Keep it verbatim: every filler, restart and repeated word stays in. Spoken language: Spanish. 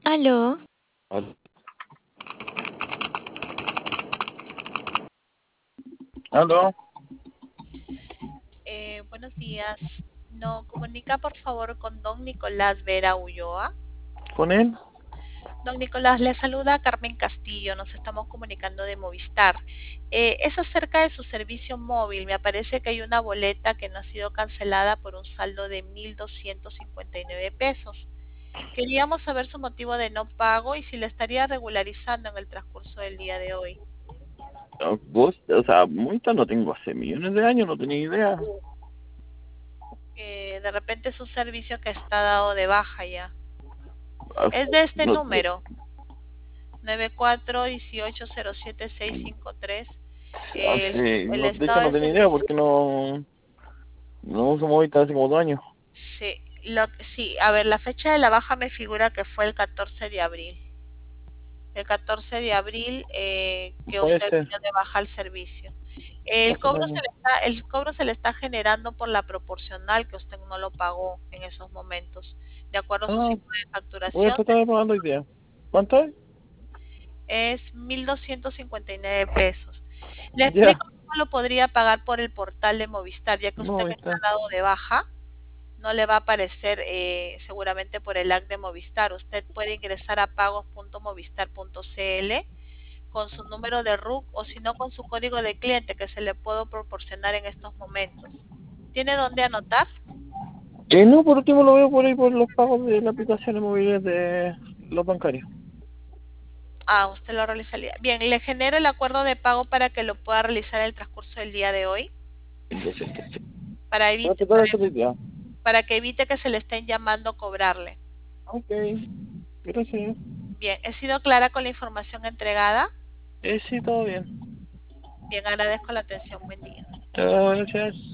Aló, Al- ¿Aló? Eh, buenos días. No, comunica por favor con don Nicolás Vera Ulloa. ¿Con él? Don Nicolás, le saluda Carmen Castillo. Nos estamos comunicando de Movistar. Eh, es acerca de su servicio móvil. Me aparece que hay una boleta que no ha sido cancelada por un saldo de mil doscientos cincuenta y nueve pesos. Queríamos saber su motivo de no pago y si le estaría regularizando en el transcurso del día de hoy. Ah, Vos, o sea, Movistar no tengo hace millones de años, no tenía idea. Eh, de repente es un servicio que está dado de baja ya. Ah, Es de este no, número. nueve cuatro uno ocho cero siete seis cinco tres. El, hace, el no, de hecho estado no de tenía idea servicio. porque no, no uso Movistar hace como dos años. Sí, lo, sí, a ver, la fecha de la baja me figura que fue el catorce de abril. El catorce de abril eh, que Puede usted ser, dio de baja el servicio. El más o cobro se menos. le está, el cobro se le está generando por la proporcional que usted no lo pagó en esos momentos. De acuerdo a su Ah, ciclo de voy a facturación, tratar de pagarlo hoy día. ¿Cuánto es? es mil doscientos cincuenta y nueve pesos. Le Ya, explico cómo lo podría pagar por el portal de Movistar, ya que usted que está Movistar. dado de baja, no le va a aparecer eh, seguramente por el app de Movistar. Usted puede ingresar a pagos punto movistar punto c l con su número de R U C o si no con su código de cliente que se le puedo proporcionar en estos momentos. ¿Tiene dónde anotar? Eh, no, por último lo veo por ahí por los pagos de las aplicaciones móviles de los bancarios. Ah, usted lo realizaría. Bien, le genero el acuerdo de pago para que lo pueda realizar en el transcurso del día de hoy, Doscientos, sí. para, Voy a evite, tratar de para, hacerlo hoy día. para que evite que se le estén llamando a cobrarle. Ok, gracias. Bien, ¿he sido clara con la información entregada? Eh, sí, todo bien. Bien, agradezco la atención. Buen día. Chao, gracias.